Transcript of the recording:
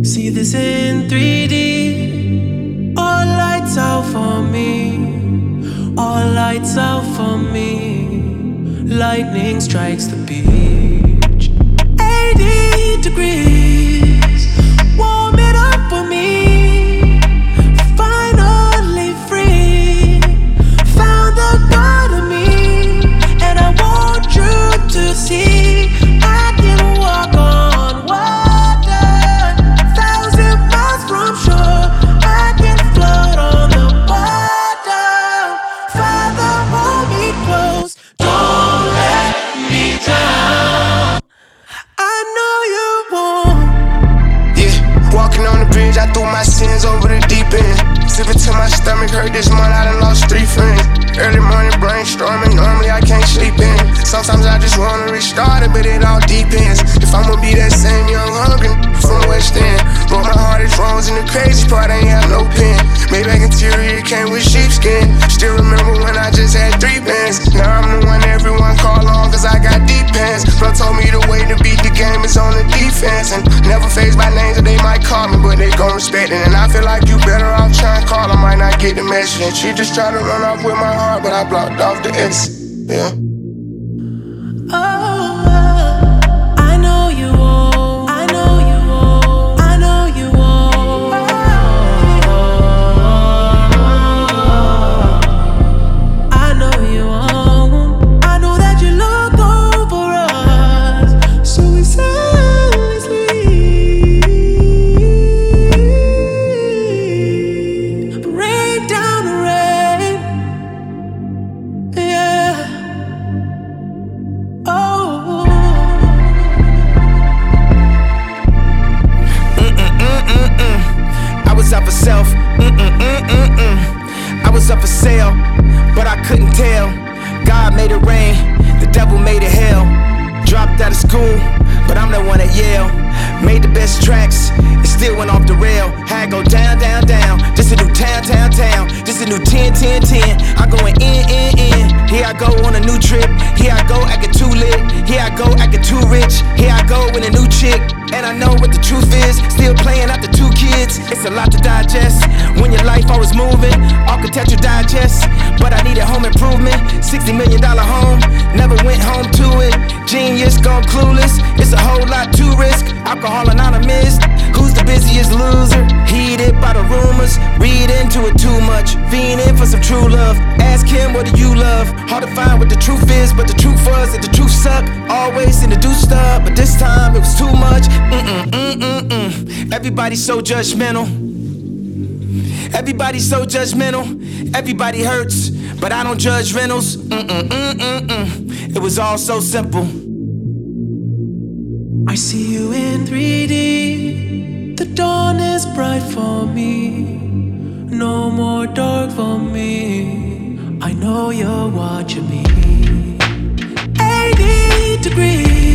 See this in 3D. All lights out for me. All lights out for me. Lightning strikes the beach. 80 degrees. Warm it up for me. Finally free. Found the God of me. And I want you to see I can walk on water. 1,000 miles from shore. I can float on the water. Father, hold me close. Don't let me drown. I know you won't. Yeah, walking on the bridge, I threw my sins over the deep end. Sipping till my stomach hurt this month, I done lost 3 friends. Early morning brainstorming, normally I can't sleep in. Sometimes I just wanna restart it, but it all depends. If I'ma be that same young hungry from West End. Broke my heart, it's wrong, and the crazy part, I ain't have no pen. Maybach interior came with sheepskin. Still remember when I just had 3 bands. Now I'm the one everyone call on, cause I got deep pants. Bro told me the way to beat the game is on the defense. And never phased by names that they might call me, but they gon' respect it. And I feel like you better off trying to call, I might not get the message. And she just tried to run off with my heart, but I blocked off the exit. Yeah. I know you won't. I know you won't. I know you won't. I know you won't. I know that you look over us, so we silently sleep. Rain down the rain, yeah. Oh. I was up for self. I was up for sale, but I couldn't tell. God made it rain, the devil made it hell. Dropped out of school, but I'm the one at Yale. Made the best tracks, it still went off the rail. Had go down, down, down. This a new town, town, town. This a new 10, 10, 10. I'm going in. Here I go on a new trip. Here I go acting too lit. Here I go acting too rich. Here I go with a new chick. And I know what the truth is. Still playing after 2 kids. It's a lot to digest when your life always moving. Architecture digest, but I needed home improvement. $60 million home, never went home to it. Genius gone clueless. It's a whole lot to risk. Alcohol Anonymous. Who's the busiest loser? Heated by the rumors. Read into it too much. Fiending for some true love. Ask him, what do you love? Hard to find what the truth is, but the truth was that the truth sucked. Always seem to do stuff, but this time it was too much. Everybody's so judgmental. Everybody's so judgmental. Everybody hurts, but I don't judge rentals. It was all so simple. I see you in 3D. The dawn is bright for me. No more dark for me. I know you're watching me. 80 degrees.